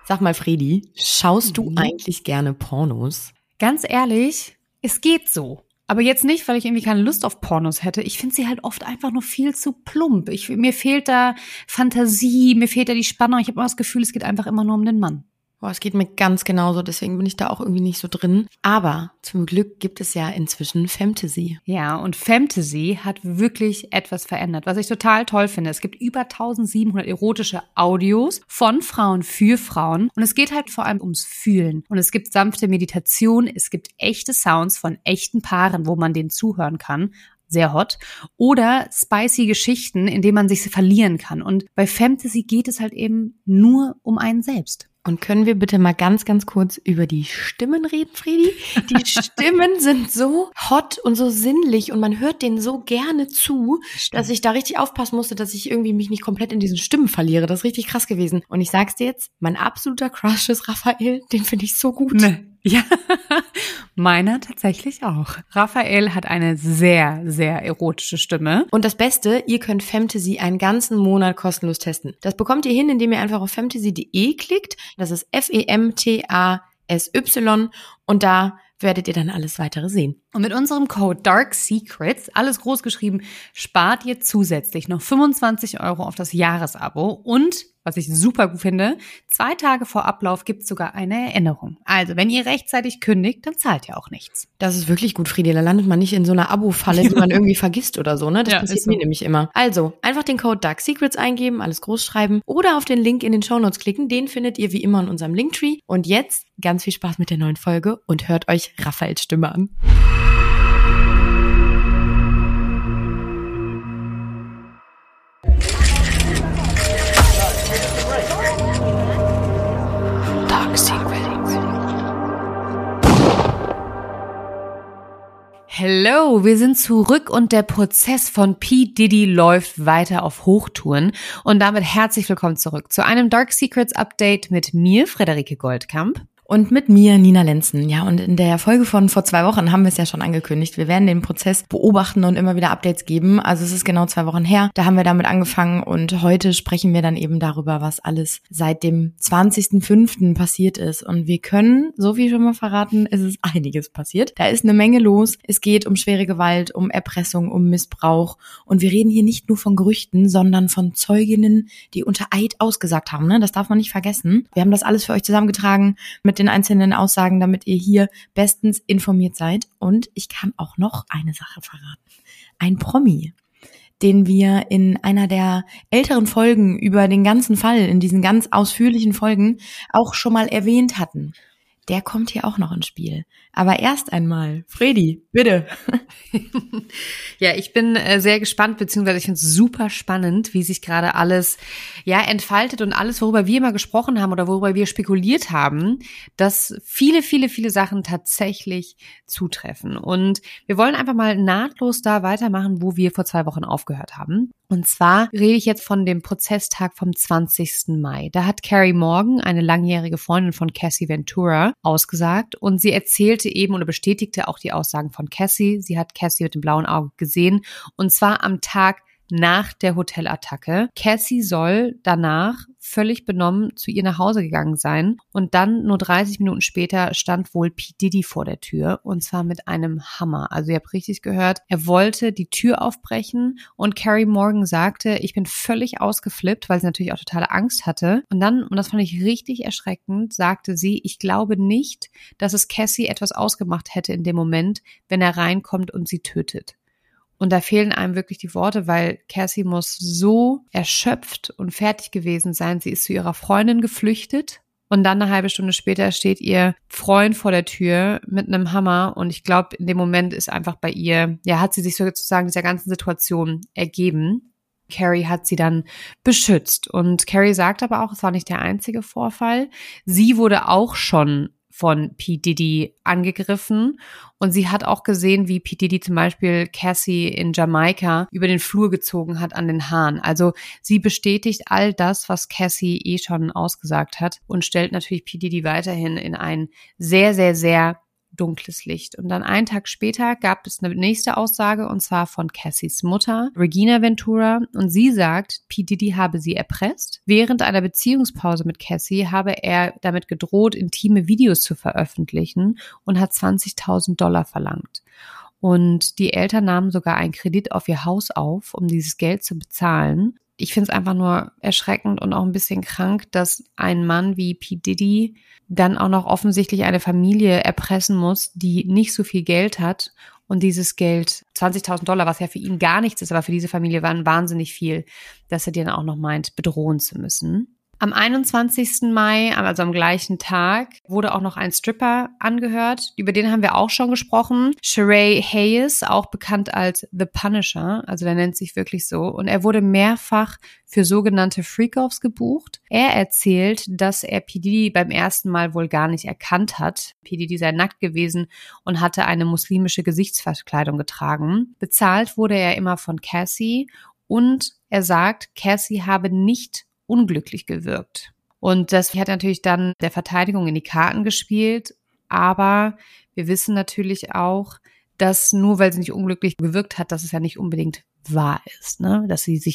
Sag mal, Fredi, schaust du eigentlich gerne Pornos? Ganz ehrlich, es geht so. Aber jetzt nicht, weil ich irgendwie keine Lust auf Pornos hätte. Ich finde sie halt oft einfach nur viel zu plump. Mir fehlt da Fantasie, mir fehlt da die Spannung. Ich habe immer das Gefühl, es geht einfach immer nur um den Mann. Boah, es geht mir ganz genauso, deswegen bin ich da auch irgendwie nicht so drin. Aber zum Glück gibt es ja inzwischen Fantasy. Ja, und Fantasy hat wirklich etwas verändert, was ich total toll finde. Es gibt über 1700 erotische Audios von Frauen für Frauen. Und es geht halt vor allem ums Fühlen. Und es gibt sanfte Meditation, es gibt echte Sounds von echten Paaren, wo man denen zuhören kann. Sehr hot. Oder spicy Geschichten, in denen man sich verlieren kann. Und bei Fantasy geht es halt eben nur um einen selbst. Und können wir bitte mal ganz, ganz kurz über die Stimmen reden, Fredi? Die Stimmen sind so hot und so sinnlich und man hört denen so gerne zu, dass ich da richtig aufpassen musste, dass ich irgendwie mich nicht komplett in diesen Stimmen verliere. Das ist richtig krass gewesen. Und ich sag's dir jetzt, mein absoluter Crush ist Raphael, den finde ich so gut. Ne. Ja, meiner tatsächlich auch. Raphael hat eine sehr, sehr erotische Stimme. Und das Beste, ihr könnt Fantasy einen ganzen Monat kostenlos testen. Das bekommt ihr hin, indem ihr einfach auf fantasy.de klickt. Das ist FEMTASY und da werdet ihr dann alles weitere sehen. Und mit unserem Code Dark Secrets, alles groß geschrieben, spart ihr zusätzlich noch 25 € auf das Jahresabo. Und, was ich super gut finde, 2 Tage vor Ablauf gibt es sogar eine Erinnerung. Also, wenn ihr rechtzeitig kündigt, dann zahlt ihr auch nichts. Das ist wirklich gut, Friedi. Da landet man nicht in so einer Abo-Falle, die man irgendwie vergisst oder so, ne? Das passiert mir nämlich immer. Also, einfach den Code Dark Secrets eingeben, alles groß schreiben oder auf den Link in den Shownotes klicken. Den findet ihr wie immer in unserem Linktree. Und jetzt ganz viel Spaß mit der neuen Folge und hört euch Raphaels Stimme an. Hello, wir sind zurück und der Prozess von P. Diddy läuft weiter auf Hochtouren. Und damit herzlich willkommen zurück zu einem Dark Secrets Update mit mir, Frederike Goldkamp. Und mit mir, Nina Lenzen. Ja, und in der Folge von vor 2 Wochen haben wir es ja schon angekündigt. Wir werden den Prozess beobachten und immer wieder Updates geben. Also es ist genau 2 Wochen her. Da haben wir damit angefangen und heute sprechen wir dann eben darüber, was alles seit dem 20.05. passiert ist. Und wir können, so viel schon mal verraten, es ist einiges passiert. Da ist eine Menge los. Es geht um schwere Gewalt, um Erpressung, um Missbrauch. Und wir reden hier nicht nur von Gerüchten, sondern von Zeuginnen, die unter Eid ausgesagt haben. Ne? Das darf man nicht vergessen. Wir haben das alles für euch zusammengetragen mit den einzelnen Aussagen, damit ihr hier bestens informiert seid. Und ich kann auch noch eine Sache verraten. Ein Promi, den wir in einer der älteren Folgen über den ganzen Fall, in diesen ganz ausführlichen Folgen, auch schon mal erwähnt hatten. Der kommt hier auch noch ins Spiel. Aber erst einmal, Fredi, bitte. Ja, ich bin sehr gespannt, beziehungsweise ich finde es super spannend, wie sich gerade alles entfaltet und alles, worüber wir immer gesprochen haben oder worüber wir spekuliert haben, dass viele, viele, viele Sachen tatsächlich zutreffen. Und wir wollen einfach mal nahtlos da weitermachen, wo wir vor 2 Wochen aufgehört haben. Und zwar rede ich jetzt von dem Prozesstag vom 20. Mai. Da hat Carrie Morgan, eine langjährige Freundin von Cassie Ventura, ausgesagt und sie erzählte eben oder bestätigte auch die Aussagen von Cassie. Sie hat Cassie mit dem blauen Auge gesehen und zwar am Tag nach der Hotelattacke. Cassie soll danach völlig benommen zu ihr nach Hause gegangen sein und dann nur 30 Minuten später stand wohl P. Diddy vor der Tür und zwar mit einem Hammer. Also ihr habt richtig gehört, er wollte die Tür aufbrechen und Carrie Morgan sagte, ich bin völlig ausgeflippt, weil sie natürlich auch totale Angst hatte. Und dann, und das fand ich richtig erschreckend, sagte sie, ich glaube nicht, dass es Cassie etwas ausgemacht hätte in dem Moment, wenn er reinkommt und sie tötet. Und da fehlen einem wirklich die Worte, weil Cassie muss so erschöpft und fertig gewesen sein. Sie ist zu ihrer Freundin geflüchtet und dann eine halbe Stunde später steht ihr Freund vor der Tür mit einem Hammer. Und ich glaube, in dem Moment ist einfach bei ihr, hat sie sich sozusagen dieser ganzen Situation ergeben. Carrie hat sie dann beschützt. Und Carrie sagt aber auch, es war nicht der einzige Vorfall. Sie wurde auch schon von P. Diddy angegriffen und sie hat auch gesehen, wie P. Diddy zum Beispiel Cassie in Jamaika über den Flur gezogen hat an den Haaren. Also sie bestätigt all das, was Cassie schon ausgesagt hat und stellt natürlich P. Diddy weiterhin in ein sehr, sehr, sehr dunkles Licht. Und dann einen Tag später gab es eine nächste Aussage, und zwar von Cassys Mutter, Regina Ventura. Und sie sagt, P. Diddy habe sie erpresst. Während einer Beziehungspause mit Cassie habe er damit gedroht, intime Videos zu veröffentlichen und hat $20.000 verlangt. Und die Eltern nahmen sogar einen Kredit auf ihr Haus auf, um dieses Geld zu bezahlen. Ich finde es einfach nur erschreckend und auch ein bisschen krank, dass ein Mann wie P. Diddy dann auch noch offensichtlich eine Familie erpressen muss, die nicht so viel Geld hat. Und dieses Geld, $20.000, was ja für ihn gar nichts ist, aber für diese Familie war wahnsinnig viel, dass er dir dann auch noch meint, bedrohen zu müssen. Am 21. Mai, also am gleichen Tag, wurde auch noch ein Stripper angehört. Über den haben wir auch schon gesprochen. Sheree Hayes, auch bekannt als The Punisher, also der nennt sich wirklich so. Und er wurde mehrfach für sogenannte Freak-Offs gebucht. Er erzählt, dass er P. Diddy beim ersten Mal wohl gar nicht erkannt hat. P. Diddy sei nackt gewesen und hatte eine muslimische Gesichtsverkleidung getragen. Bezahlt wurde er immer von Cassie und er sagt, Cassie habe nicht unglücklich gewirkt. Und das hat natürlich dann der Verteidigung in die Karten gespielt, aber wir wissen natürlich auch, dass nur weil sie nicht unglücklich gewirkt hat, dass es ja nicht unbedingt wahr ist, ne? Dass sie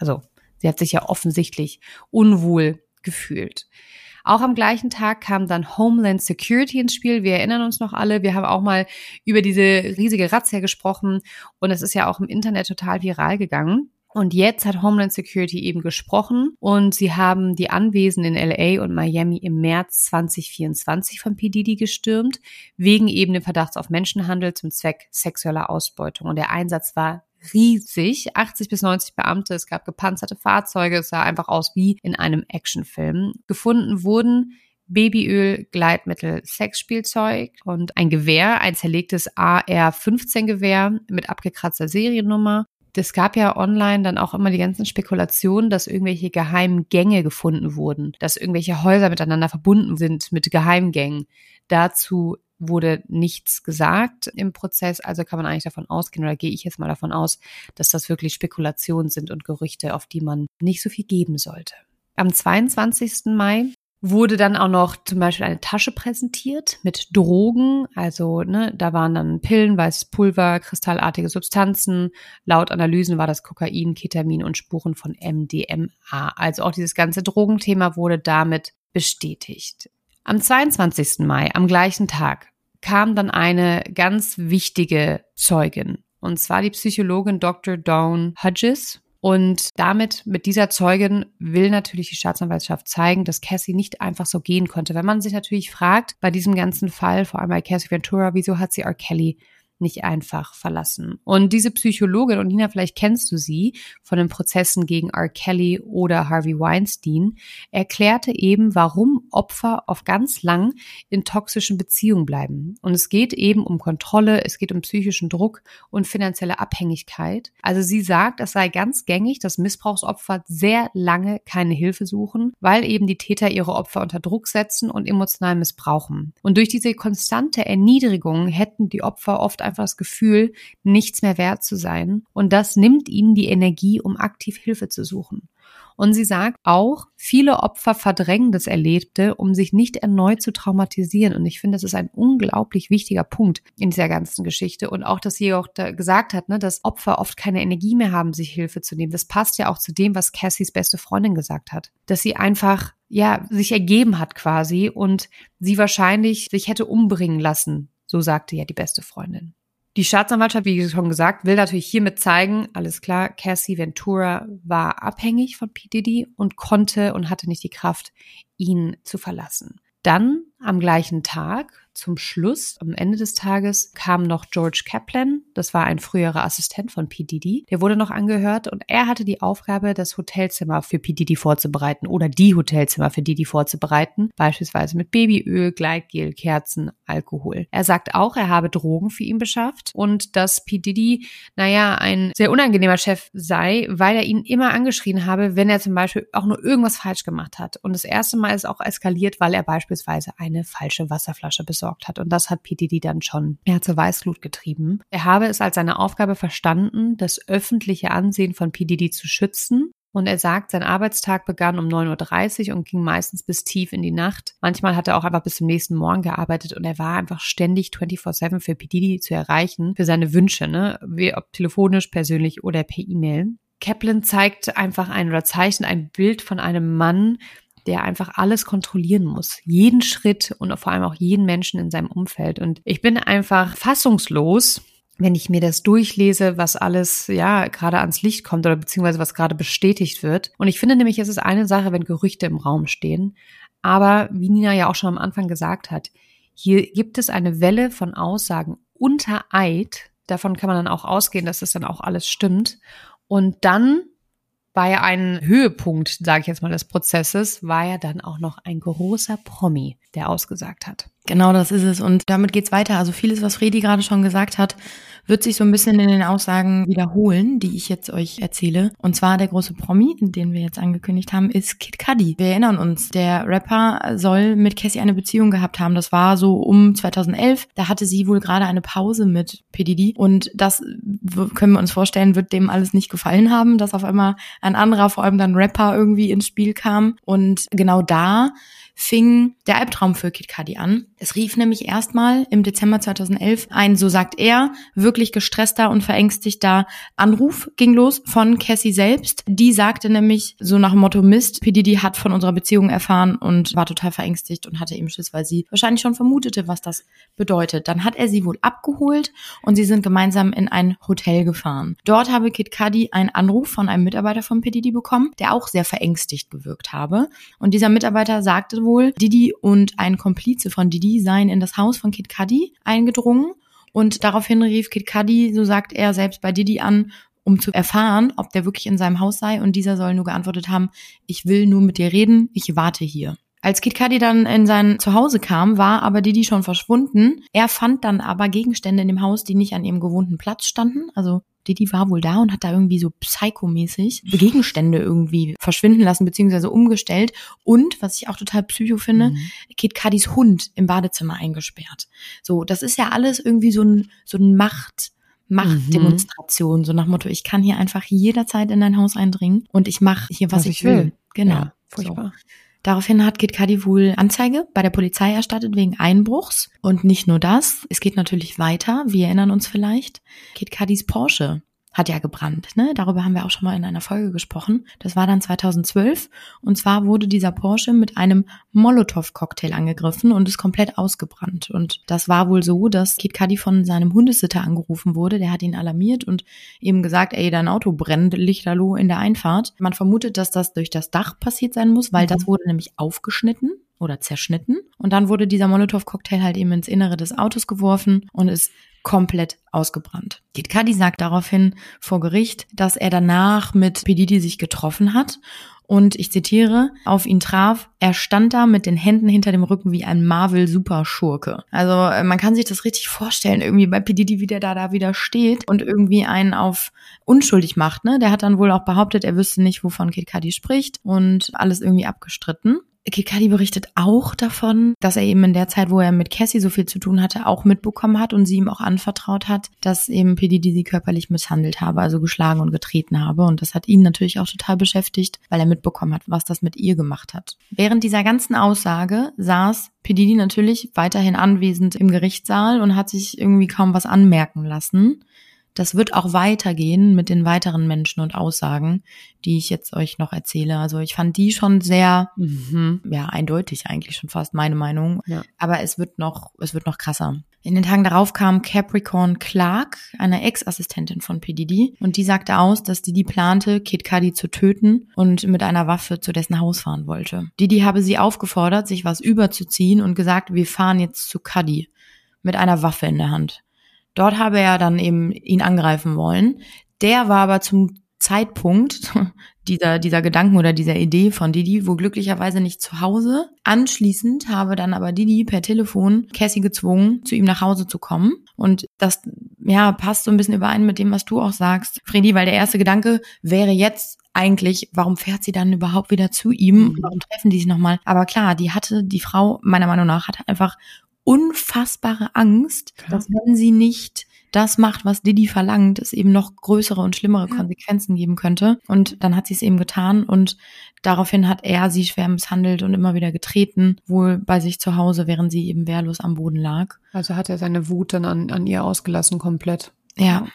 hat sich ja offensichtlich unwohl gefühlt. Auch am gleichen Tag kam dann Homeland Security ins Spiel. Wir erinnern uns noch alle, wir haben auch mal über diese riesige Razzia gesprochen und es ist ja auch im Internet total viral gegangen. Und jetzt hat Homeland Security eben gesprochen und sie haben die Anwesen in LA und Miami im März 2024 von P. Diddy gestürmt, wegen eben dem Verdachts auf Menschenhandel zum Zweck sexueller Ausbeutung. Und der Einsatz war riesig, 80 bis 90 Beamte, es gab gepanzerte Fahrzeuge, es sah einfach aus wie in einem Actionfilm. Gefunden wurden Babyöl, Gleitmittel, Sexspielzeug und ein Gewehr, ein zerlegtes AR-15-Gewehr mit abgekratzter Seriennummer. Es gab ja online dann auch immer die ganzen Spekulationen, dass irgendwelche geheimen Gänge gefunden wurden, dass irgendwelche Häuser miteinander verbunden sind mit Geheimgängen. Dazu wurde nichts gesagt im Prozess, also kann man eigentlich davon ausgehen, oder gehe ich jetzt mal davon aus, dass das wirklich Spekulationen sind und Gerüchte, auf die man nicht so viel geben sollte. Am 22. Mai wurde dann auch noch zum Beispiel eine Tasche präsentiert mit Drogen, also da waren dann Pillen, weißes Pulver, kristallartige Substanzen. Laut Analysen war das Kokain, Ketamin und Spuren von MDMA. Also auch dieses ganze Drogenthema wurde damit bestätigt. Am 22. Mai, am gleichen Tag, kam dann eine ganz wichtige Zeugin, und zwar die Psychologin Dr. Dawn Hodges. Und mit dieser Zeugin will natürlich die Staatsanwaltschaft zeigen, dass Cassie nicht einfach so gehen konnte. Wenn man sich natürlich fragt, bei diesem ganzen Fall, vor allem bei Cassie Ventura, wieso hat sie R. Kelly nicht einfach verlassen? Und diese Psychologin, und Nina, vielleicht kennst du sie von den Prozessen gegen R. Kelly oder Harvey Weinstein, erklärte eben, warum Opfer oft ganz lang in toxischen Beziehungen bleiben. Und es geht eben um Kontrolle, es geht um psychischen Druck und finanzielle Abhängigkeit. Also sie sagt, es sei ganz gängig, dass Missbrauchsopfer sehr lange keine Hilfe suchen, weil eben die Täter ihre Opfer unter Druck setzen und emotional missbrauchen. Und durch diese konstante Erniedrigung hätten die Opfer oft einfach das Gefühl, nichts mehr wert zu sein. Und das nimmt ihnen die Energie, um aktiv Hilfe zu suchen. Und sie sagt auch, viele Opfer verdrängen das Erlebte, um sich nicht erneut zu traumatisieren. Und ich finde, das ist ein unglaublich wichtiger Punkt in dieser ganzen Geschichte. Und auch, dass sie auch gesagt hat, dass Opfer oft keine Energie mehr haben, sich Hilfe zu nehmen. Das passt ja auch zu dem, was Cassies beste Freundin gesagt hat. Dass sie einfach, sich ergeben hat quasi und sie wahrscheinlich sich hätte umbringen lassen. So sagte ja die beste Freundin. Die Staatsanwaltschaft, wie schon gesagt, will natürlich hiermit zeigen, alles klar, Cassie Ventura war abhängig von P. Diddy und konnte und hatte nicht die Kraft, ihn zu verlassen. Dann am gleichen Tag, zum Schluss, am Ende des Tages, kam noch George Kaplan. Das war ein früherer Assistent von P. Diddy. Der wurde noch angehört und er hatte die Aufgabe, das Hotelzimmer für P. Diddy vorzubereiten oder die Hotelzimmer für Diddy vorzubereiten, beispielsweise mit Babyöl, Gleitgel, Kerzen, Alkohol. Er sagt auch, er habe Drogen für ihn beschafft und dass P. Diddy, ein sehr unangenehmer Chef sei, weil er ihn immer angeschrien habe, wenn er zum Beispiel auch nur irgendwas falsch gemacht hat. Und das erste Mal ist auch eskaliert, weil er beispielsweise eine falsche Wasserflasche besorgt hat. Und das hat P. Diddy dann schon zur Weißglut getrieben. Er habe es als seine Aufgabe verstanden, das öffentliche Ansehen von P. Diddy zu schützen. Und er sagt, sein Arbeitstag begann um 9:30 Uhr und ging meistens bis tief in die Nacht. Manchmal hat er auch einfach bis zum nächsten Morgen gearbeitet und er war einfach ständig 24/7 für P. Diddy zu erreichen, für seine Wünsche, ne? Wie ob telefonisch, persönlich oder per E-Mail. Kaplan zeichnet ein Bild von einem Mann, der einfach alles kontrollieren muss. Jeden Schritt und vor allem auch jeden Menschen in seinem Umfeld. Und ich bin einfach fassungslos, wenn ich mir das durchlese, was alles gerade ans Licht kommt oder beziehungsweise was gerade bestätigt wird. Und ich finde nämlich, es ist eine Sache, wenn Gerüchte im Raum stehen. Aber wie Nina ja auch schon am Anfang gesagt hat, hier gibt es eine Welle von Aussagen unter Eid. Davon kann man dann auch ausgehen, dass das dann auch alles stimmt. Und dann bei einem Höhepunkt, sage ich jetzt mal, des Prozesses, war ja dann auch noch ein großer Promi, der ausgesagt hat. Genau, das ist es. Und damit geht's weiter. Also vieles, was Fredi gerade schon gesagt hat, wird sich so ein bisschen in den Aussagen wiederholen, die ich jetzt euch erzähle. Und zwar der große Promi, den wir jetzt angekündigt haben, ist Kid Cudi. Wir erinnern uns, der Rapper soll mit Cassie eine Beziehung gehabt haben. Das war so um 2011. Da hatte sie wohl gerade eine Pause mit P. Diddy. Und das können wir uns vorstellen, wird dem alles nicht gefallen haben, dass auf einmal ein anderer, vor allem dann Rapper, irgendwie ins Spiel kam. Und genau da fing der Albtraum für Kid Cudi an. Es rief nämlich erstmal im Dezember 2011 ein, so sagt er, wirklich gestresster und verängstigter Anruf ging los von Cassie selbst. Die sagte nämlich so nach dem Motto, Mist, P. Diddy hat von unserer Beziehung erfahren und war total verängstigt und hatte eben Schiss, weil sie wahrscheinlich schon vermutete, was das bedeutet. Dann hat er sie wohl abgeholt und sie sind gemeinsam in ein Hotel gefahren. Dort habe Kid Cudi einen Anruf von einem Mitarbeiter von P. Diddy bekommen, der auch sehr verängstigt gewirkt habe. Und dieser Mitarbeiter sagte wohl, Diddy und ein Komplize von Diddy seien in das Haus von Kid Cudi eingedrungen und daraufhin rief Kid Cudi, so sagt er, selbst bei Diddy an, um zu erfahren, ob der wirklich in seinem Haus sei, und dieser soll nur geantwortet haben, ich will nur mit dir reden, ich warte hier. Als Kid Cudi dann in sein Zuhause kam, war aber Diddy schon verschwunden. Er fand dann aber Gegenstände in dem Haus, die nicht an ihrem gewohnten Platz standen. Also Diddy war wohl da und hat da irgendwie so psychomäßig Gegenstände irgendwie verschwinden lassen beziehungsweise umgestellt. Und, was ich auch total psycho finde, Kid Cudis Hund im Badezimmer eingesperrt. So, das ist ja alles irgendwie so ein Machtdemonstration, so nach Motto, ich kann hier einfach jederzeit in dein Haus eindringen und ich mache hier, was ich will. Genau. Ja, furchtbar. So. Daraufhin hat Kid Cudi wohl Anzeige bei der Polizei erstattet wegen Einbruchs. Und nicht nur das, es geht natürlich weiter, wir erinnern uns vielleicht, Kid Cudis Porsche hat ja gebrannt, ne? Darüber haben wir auch schon mal in einer Folge gesprochen. Das war dann 2012 und zwar wurde dieser Porsche mit einem Molotow-Cocktail angegriffen und ist komplett ausgebrannt. Und das war wohl so, dass Kid Cudi von seinem Hundesitter angerufen wurde, der hat ihn alarmiert und eben gesagt, ey, dein Auto brennt, lichterloh in der Einfahrt. Man vermutet, dass das durch das Dach passiert sein muss, weil das wurde nämlich aufgeschnitten oder zerschnitten und dann wurde dieser Molotow-Cocktail halt eben ins Innere des Autos geworfen und ist komplett ausgebrannt. Kid Cudi sagt daraufhin vor Gericht, dass er danach mit P. Diddy sich getroffen hat und, ich zitiere, auf ihn traf, er stand da mit den Händen hinter dem Rücken wie ein Marvel-Superschurke. Also man kann sich das richtig vorstellen, irgendwie bei P. Diddy, wie der da wieder steht und irgendwie einen auf unschuldig macht, ne? Der hat dann wohl auch behauptet, er wüsste nicht, wovon Kid Cudi spricht und alles irgendwie abgestritten. Kid Cudi berichtet auch davon, dass er eben in der Zeit, wo er mit Cassie so viel zu tun hatte, auch mitbekommen hat und sie ihm auch anvertraut hat, dass eben P. Diddy sie körperlich misshandelt habe, also geschlagen und getreten habe. Und das hat ihn natürlich auch total beschäftigt, weil er mitbekommen hat, was das mit ihr gemacht hat. Während dieser ganzen Aussage saß P. Diddy natürlich weiterhin anwesend im Gerichtssaal und hat sich irgendwie kaum was anmerken lassen. Das wird auch weitergehen mit den weiteren Menschen und Aussagen, die ich jetzt euch noch erzähle. Also ich fand die schon sehr, eindeutig eigentlich schon fast meine Meinung. Ja. Aber es wird noch krasser. In den Tagen darauf kam Capricorn Clark, eine Ex-Assistentin von P. Diddy, und die sagte aus, dass Diddy plante, Kid Cudi zu töten und mit einer Waffe zu dessen Haus fahren wollte. Diddy habe sie aufgefordert, sich was überzuziehen und gesagt, wir fahren jetzt zu Cudi mit einer Waffe in der Hand. Dort habe er dann eben ihn angreifen wollen. Der war aber zum Zeitpunkt dieser Gedanken oder dieser Idee von Diddy wohl glücklicherweise nicht zu Hause. Anschließend habe dann aber Diddy per Telefon Cassie gezwungen, zu ihm nach Hause zu kommen. Und das passt so ein bisschen überein mit dem, was du auch sagst, Fredi, weil der erste Gedanke wäre jetzt eigentlich, warum fährt sie dann überhaupt wieder zu ihm? Warum treffen die sich nochmal? Aber klar, die Frau, meiner Meinung nach, hatte einfach unfassbare Angst, dass wenn sie nicht das macht, was Diddy verlangt, es eben noch größere und schlimmere Konsequenzen geben könnte. Und dann hat sie es eben getan und daraufhin hat er sie schwer misshandelt und immer wieder getreten, wohl bei sich zu Hause, während sie eben wehrlos am Boden lag. Also hat er seine Wut dann an ihr ausgelassen komplett. Ja.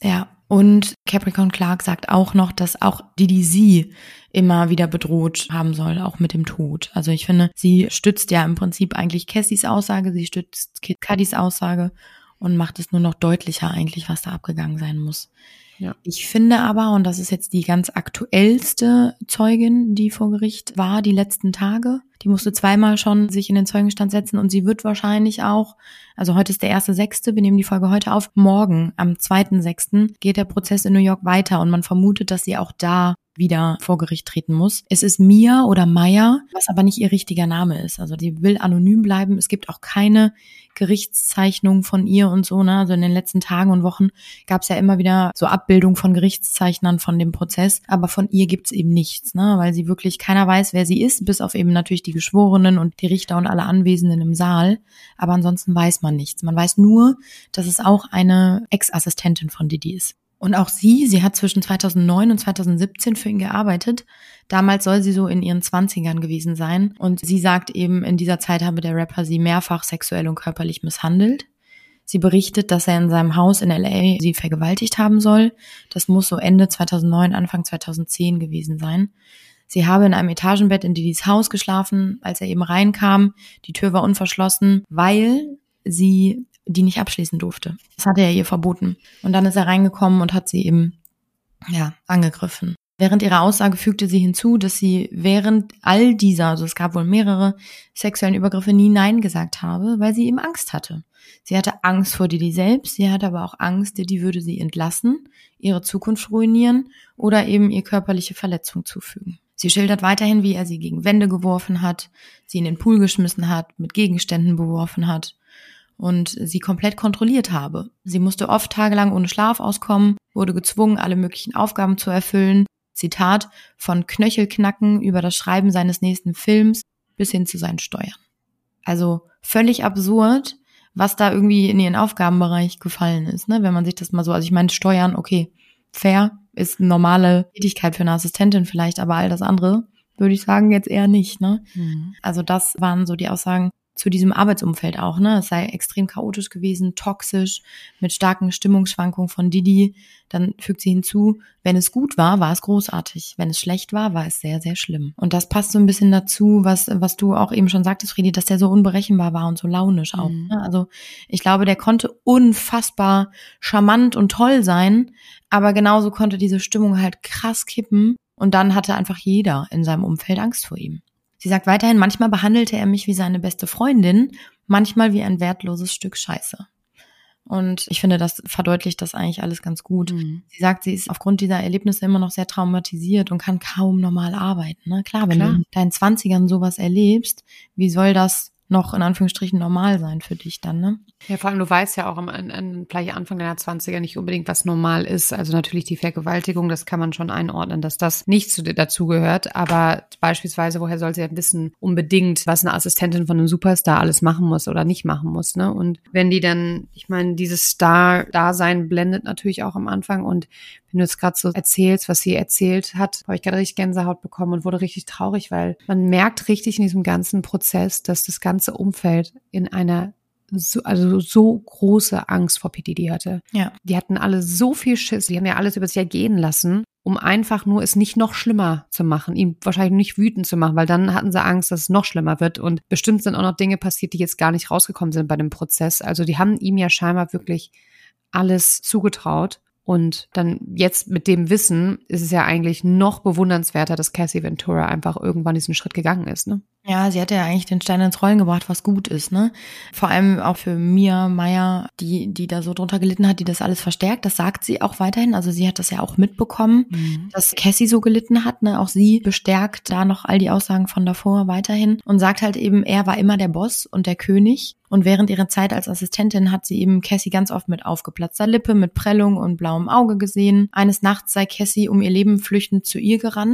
Und Capricorn Clark sagt auch noch, dass auch Diddy sie immer wieder bedroht haben soll, auch mit dem Tod. Also ich finde, sie stützt ja im Prinzip eigentlich Cassies Aussage, sie stützt Kid Cudis Aussage und macht es nur noch deutlicher eigentlich, was da abgegangen sein muss. Ja. Ich finde aber, und das ist jetzt die ganz aktuellste Zeugin, die vor Gericht war, die letzten Tage, die musste zweimal schon sich in den Zeugenstand setzen und sie wird wahrscheinlich auch, also heute ist der 1.6., wir nehmen die Folge heute auf, morgen am 2.6. geht der Prozess in New York weiter und man vermutet, dass sie auch da wieder vor Gericht treten muss. Es ist Mia oder Maya, was aber nicht ihr richtiger Name ist. Also sie will anonym bleiben. Es gibt auch keine Gerichtszeichnung von ihr und so, ne? Also in den letzten Tagen und Wochen gab es ja immer wieder so Abbildung von Gerichtszeichnern von dem Prozess, aber von ihr gibt's eben nichts, ne? Weil sie wirklich, keiner weiß, wer sie ist, bis auf eben natürlich die Geschworenen und die Richter und alle Anwesenden im Saal. Aber ansonsten weiß man nichts. Man weiß nur, dass es auch eine Ex-Assistentin von Diddy ist. Und auch sie hat zwischen 2009 und 2017 für ihn gearbeitet. Damals soll sie so in ihren 20ern gewesen sein. Und sie sagt eben, in dieser Zeit habe der Rapper sie mehrfach sexuell und körperlich misshandelt. Sie berichtet, dass er in seinem Haus in LA sie vergewaltigt haben soll. Das muss so Ende 2009, Anfang 2010 gewesen sein. Sie habe in einem Etagenbett in Diddys Haus geschlafen, als er eben reinkam. Die Tür war unverschlossen, weil sie die nicht abschließen durfte. Das hatte er ihr verboten. Und dann ist er reingekommen und hat sie eben, angegriffen. Während ihrer Aussage fügte sie hinzu, dass sie während all dieser, also es gab wohl mehrere sexuellen Übergriffe, nie Nein gesagt habe, weil sie eben Angst hatte. Sie hatte Angst vor Diddy selbst, sie hatte aber auch Angst, Diddy würde sie entlassen, ihre Zukunft ruinieren oder eben ihr körperliche Verletzung zufügen. Sie schildert weiterhin, wie er sie gegen Wände geworfen hat, sie in den Pool geschmissen hat, mit Gegenständen beworfen hat und sie komplett kontrolliert habe. Sie musste oft tagelang ohne Schlaf auskommen, wurde gezwungen, alle möglichen Aufgaben zu erfüllen. Zitat, von Knöchelknacken über das Schreiben seines nächsten Films bis hin zu seinen Steuern. Also völlig absurd, was da irgendwie in ihren Aufgabenbereich gefallen ist, ne? Wenn man sich das mal so, also ich meine Steuern, okay, fair, ist eine normale Tätigkeit für eine Assistentin vielleicht, aber all das andere würde ich sagen jetzt eher nicht, ne? Mhm. Also das waren so die Aussagen zu diesem Arbeitsumfeld auch, ne? Es sei extrem chaotisch gewesen, toxisch, mit starken Stimmungsschwankungen von Diddy. Dann fügt sie hinzu, wenn es gut war, war es großartig. Wenn es schlecht war, war es sehr, sehr schlimm. Und das passt so ein bisschen dazu, was du auch eben schon sagtest, Friedi, dass der so unberechenbar war und so launisch auch. Ne? Also ich glaube, der konnte unfassbar charmant und toll sein, aber genauso konnte diese Stimmung halt krass kippen und dann hatte einfach jeder in seinem Umfeld Angst vor ihm. Sie sagt weiterhin, manchmal behandelte er mich wie seine beste Freundin, manchmal wie ein wertloses Stück Scheiße. Und ich finde, das verdeutlicht das eigentlich alles ganz gut. Mhm. Sie sagt, sie ist aufgrund dieser Erlebnisse immer noch sehr traumatisiert und kann kaum normal arbeiten. Ne? Klar, wenn du in deinen 20ern sowas erlebst, wie soll das noch in Anführungsstrichen normal sein für dich dann, ne? Ja, vor allem, du weißt ja auch gleich Anfang deiner 20er nicht unbedingt, was normal ist. Also natürlich die Vergewaltigung, das kann man schon einordnen, dass das nicht dazu gehört. Aber beispielsweise, woher soll sie ja wissen, unbedingt, was eine Assistentin von einem Superstar alles machen muss oder nicht machen muss, ne? Und wenn die dann, ich meine, dieses Star-Dasein blendet natürlich auch am Anfang. Und wenn du jetzt gerade so erzählst, was sie erzählt hat, habe ich gerade richtig Gänsehaut bekommen und wurde richtig traurig, weil man merkt richtig in diesem ganzen Prozess, dass das ganze Umfeld in einer so große Angst vor P. Diddy hatte. Ja. Die hatten alle so viel Schiss, die haben ja alles über sich ergehen lassen, um einfach nur es nicht noch schlimmer zu machen, ihn wahrscheinlich nicht wütend zu machen, weil dann hatten sie Angst, dass es noch schlimmer wird und bestimmt sind auch noch Dinge passiert, die jetzt gar nicht rausgekommen sind bei dem Prozess. Also die haben ihm ja scheinbar wirklich alles zugetraut. Und dann jetzt mit dem Wissen ist es ja eigentlich noch bewundernswerter, dass Cassie Ventura einfach irgendwann diesen Schritt gegangen ist, ne? Ja, sie hat ja eigentlich den Stein ins Rollen gebracht, was gut ist, ne? Vor allem auch für Maya, die da so drunter gelitten hat, die das alles verstärkt. Das sagt sie auch weiterhin. Also sie hat das ja auch mitbekommen, dass Cassie so gelitten hat, ne? Auch sie bestärkt da noch all die Aussagen von davor weiterhin und sagt halt eben, er war immer der Boss und der König. Und während ihrer Zeit als Assistentin hat sie eben Cassie ganz oft mit aufgeplatzter Lippe, mit Prellung und blauem Auge gesehen. Eines Nachts sei Cassie um ihr Leben flüchtend zu ihr gerannt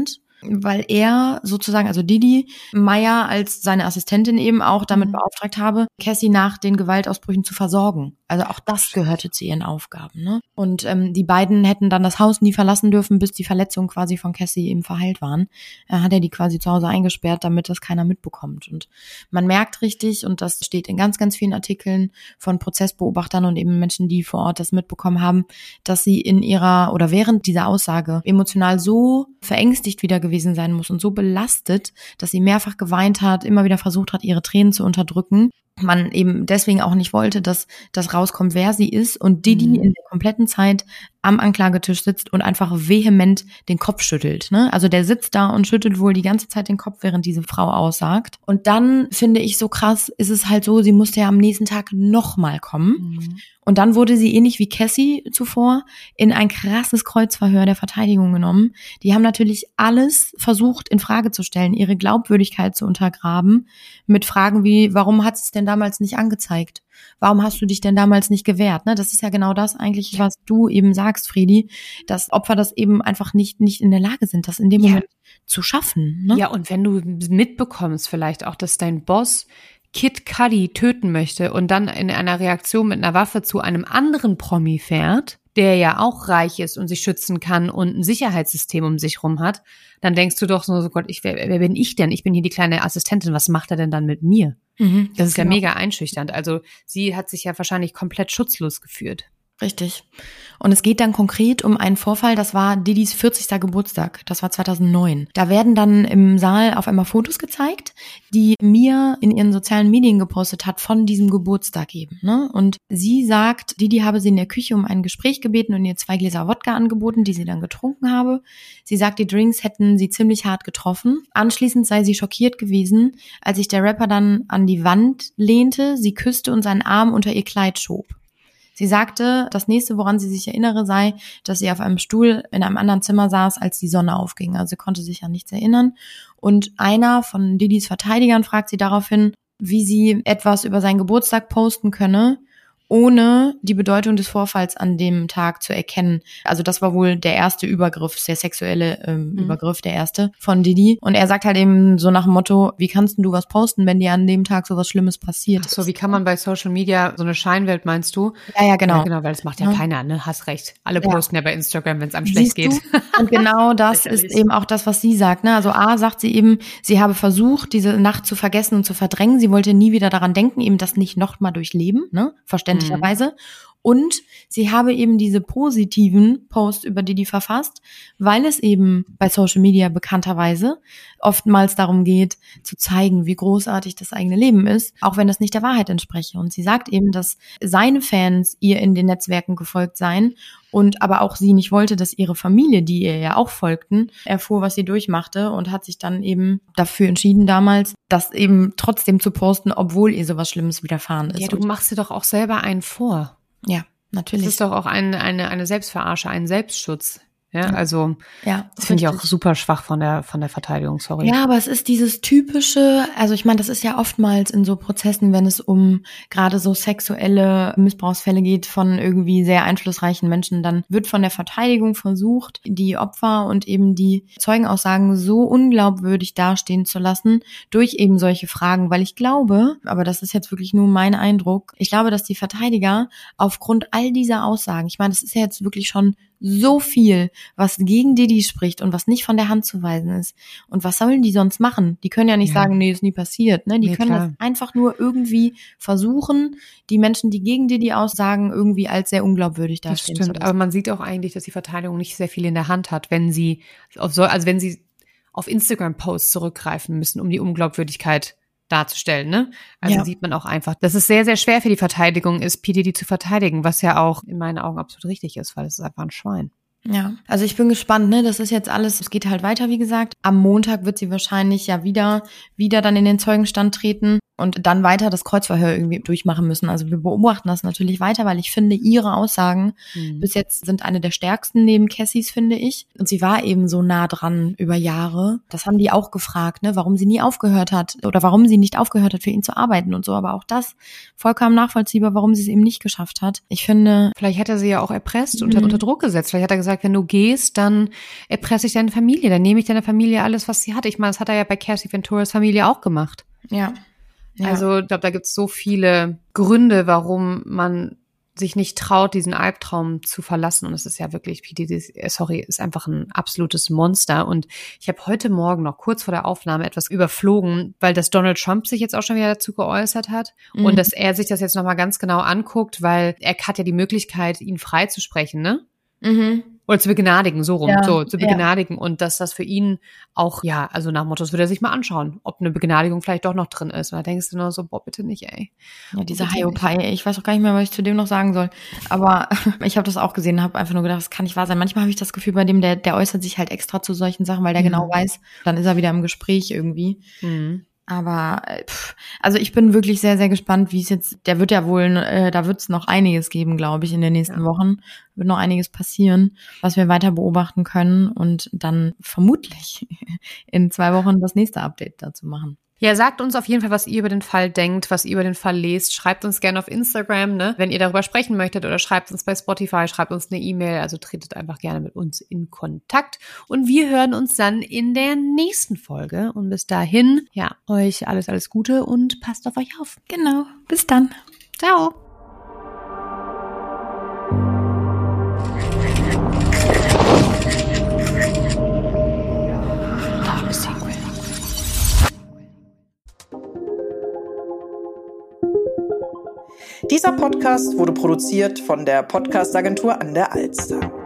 weil er sozusagen, also Didi Meyer als seine Assistentin eben auch damit beauftragt habe, Cassie nach den Gewaltausbrüchen zu versorgen. Also auch das gehörte zu ihren Aufgaben, ne? Und die beiden hätten dann das Haus nie verlassen dürfen, bis die Verletzungen quasi von Cassie eben verheilt waren. Hat er die quasi zu Hause eingesperrt, damit das keiner mitbekommt. Und man merkt richtig, und das steht in ganz, ganz vielen Artikeln von Prozessbeobachtern und eben Menschen, die vor Ort das mitbekommen haben, dass sie in ihrer oder während dieser Aussage emotional so verängstigt wieder gewesen sein muss und so belastet, dass sie mehrfach geweint hat, immer wieder versucht hat, ihre Tränen zu unterdrücken. Man eben deswegen auch nicht wollte, dass das rauskommt, wer sie ist, und Didi in der kompletten Zeit am Anklagetisch sitzt und einfach vehement den Kopf schüttelt, ne? Also der sitzt da und schüttelt wohl die ganze Zeit den Kopf, während diese Frau aussagt. Und dann finde ich so krass, ist es halt so, sie musste ja am nächsten Tag nochmal kommen. Und dann wurde sie ähnlich wie Cassie zuvor in ein krasses Kreuzverhör der Verteidigung genommen. Die haben natürlich alles versucht in Frage zu stellen, ihre Glaubwürdigkeit zu untergraben mit Fragen wie, warum hat es denn damals nicht angezeigt? Warum hast du dich denn damals nicht gewehrt? Ne? Das ist ja genau das eigentlich, was du eben sagst, Friedi, dass Opfer das eben einfach nicht in der Lage sind, das in dem Moment zu schaffen. Ne? Ja, und wenn du mitbekommst vielleicht auch, dass dein Boss Kid Cudi töten möchte und dann in einer Reaktion mit einer Waffe zu einem anderen Promi fährt, der ja auch reich ist und sich schützen kann und ein Sicherheitssystem um sich rum hat, dann denkst du doch so, Gott, wer bin ich denn? Ich bin hier die kleine Assistentin, was macht er denn dann mit mir? Das ist ja mega einschüchternd. Also sie hat sich ja wahrscheinlich komplett schutzlos gefühlt. Richtig. Und es geht dann konkret um einen Vorfall, das war Didis 40. Geburtstag, das war 2009. Da werden dann im Saal auf einmal Fotos gezeigt, die Mia in ihren sozialen Medien gepostet hat von diesem Geburtstag eben, ne? Und sie sagt, Didi habe sie in der Küche um ein Gespräch gebeten und ihr 2 Gläser Wodka angeboten, die sie dann getrunken habe. Sie sagt, die Drinks hätten sie ziemlich hart getroffen. Anschließend sei sie schockiert gewesen, als sich der Rapper dann an die Wand lehnte, sie küsste und seinen Arm unter ihr Kleid schob. Sie sagte, das nächste, woran sie sich erinnere, sei, dass sie auf einem Stuhl in einem anderen Zimmer saß, als die Sonne aufging. Also sie konnte sich an nichts erinnern. Und einer von Didis Verteidigern fragt sie daraufhin, wie sie etwas über seinen Geburtstag posten könne, ohne die Bedeutung des Vorfalls an dem Tag zu erkennen. Also das war wohl der erste Übergriff, der sexuelle Übergriff, der erste von Didi. Und er sagt halt eben so nach dem Motto, wie kannst denn du was posten, wenn dir an dem Tag so was Schlimmes passiert ist? Ach so, wie kann man bei Social Media so eine Scheinwelt, meinst du? Ja, genau. Ja, genau, weil das macht ja keiner, ne? Hast recht. Alle posten ja bei Instagram, wenn es einem schlecht geht. Und genau das ist eben auch das, was sie sagt, ne? Also sagt sie eben, sie habe versucht, diese Nacht zu vergessen und zu verdrängen. Sie wollte nie wieder daran denken, eben das nicht nochmal durchleben, ne? Verständlicherweise. Und sie habe eben diese positiven Posts über Didi verfasst, weil es eben bei Social Media bekannterweise oftmals darum geht, zu zeigen, wie großartig das eigene Leben ist, auch wenn das nicht der Wahrheit entspreche. Und sie sagt eben, dass seine Fans ihr in den Netzwerken gefolgt seien und aber auch sie nicht wollte, dass ihre Familie, die ihr ja auch folgten, erfuhr, was sie durchmachte, und hat sich dann eben dafür entschieden damals, das eben trotzdem zu posten, obwohl ihr sowas Schlimmes widerfahren ist. Ja, du machst dir doch auch selber einen vor. Ja, natürlich. Das ist doch auch eine Selbstverarsche, ein Selbstschutz. Ja, also das finde ich auch super schwach von der Verteidigung, sorry. Ja, aber es ist dieses typische, also ich meine, das ist ja oftmals in so Prozessen, wenn es um gerade so sexuelle Missbrauchsfälle geht von irgendwie sehr einflussreichen Menschen, dann wird von der Verteidigung versucht, die Opfer und eben die Zeugenaussagen so unglaubwürdig dastehen zu lassen durch eben solche Fragen, weil ich glaube, aber das ist jetzt wirklich nur mein Eindruck, ich glaube, dass die Verteidiger aufgrund all dieser Aussagen, ich meine, das ist ja jetzt wirklich schon so viel, was gegen Didi spricht und was nicht von der Hand zu weisen ist. Und was sollen die sonst machen? Die können ja nicht sagen, nee, ist nie passiert. Ne? Die können das einfach nur irgendwie versuchen, die Menschen, die gegen Didi aussagen, irgendwie als sehr unglaubwürdig dastehen zu lassen. Aber man sieht auch eigentlich, dass die Verteidigung nicht sehr viel in der Hand hat, wenn sie wenn sie auf Instagram-Posts zurückgreifen müssen, um die Unglaubwürdigkeit darzustellen, ne? Also sieht man auch einfach, dass es sehr, sehr schwer für die Verteidigung ist, P. Diddy zu verteidigen, was ja auch in meinen Augen absolut richtig ist, weil es ist einfach ein Schwein. Ja, also ich bin gespannt, ne? Das ist jetzt alles, es geht halt weiter, wie gesagt. Am Montag wird sie wahrscheinlich ja wieder dann in den Zeugenstand treten. und dann weiter das Kreuzverhör irgendwie durchmachen müssen. Also wir beobachten das natürlich weiter, weil ich finde, ihre Aussagen bis jetzt sind eine der stärksten neben Cassies, finde ich. Und sie war eben so nah dran über Jahre. Das haben die auch gefragt, ne, warum sie nie aufgehört hat oder warum sie nicht aufgehört hat, für ihn zu arbeiten und so. Aber auch das vollkommen nachvollziehbar, warum sie es eben nicht geschafft hat. Ich finde... Vielleicht hat er sie ja auch erpresst und hat unter Druck gesetzt. Vielleicht hat er gesagt, wenn du gehst, dann erpresse ich deine Familie. Dann nehme ich deiner Familie alles, was sie hat. Ich meine, das hat er ja bei Cassie Venturas Familie auch gemacht. Ja. Also ich glaube, da gibt es so viele Gründe, warum man sich nicht traut, diesen Albtraum zu verlassen. Und es ist ja wirklich, ist einfach ein absolutes Monster. Und ich habe heute Morgen noch kurz vor der Aufnahme etwas überflogen, weil das Donald Trump sich jetzt auch schon wieder dazu geäußert hat und dass er sich das jetzt nochmal ganz genau anguckt, weil er hat ja die Möglichkeit, ihn freizusprechen, ne? Oder zu begnadigen, so rum, zu begnadigen. Und dass das für ihn auch, ja, also nach Motto, das würde er sich mal anschauen, ob eine Begnadigung vielleicht doch noch drin ist. Und da denkst du nur so, boah, bitte nicht, ey. Ja, diese Hiopai, ich weiß auch gar nicht mehr, was ich zu dem noch sagen soll. Aber ich habe das auch gesehen, habe einfach nur gedacht, das kann nicht wahr sein. Manchmal habe ich das Gefühl, bei dem, der äußert sich halt extra zu solchen Sachen, weil der genau weiß, dann ist er wieder im Gespräch irgendwie. Aber also ich bin wirklich sehr, sehr gespannt, wie es jetzt, der wird ja wohl, da wird es noch einiges geben, glaube ich, in den nächsten Wochen. Wird noch einiges passieren, was wir weiter beobachten können und dann vermutlich in 2 Wochen das nächste Update dazu machen. Ja, sagt uns auf jeden Fall, was ihr über den Fall denkt, was ihr über den Fall lest. Schreibt uns gerne auf Instagram, ne, wenn ihr darüber sprechen möchtet, oder schreibt uns bei Spotify, schreibt uns eine E-Mail. Also tretet einfach gerne mit uns in Kontakt. Und wir hören uns dann in der nächsten Folge. Und bis dahin, ja, euch alles Gute und passt auf euch auf. Genau, bis dann. Ciao. Dieser Podcast wurde produziert von der Podcast-Agentur an der Alster.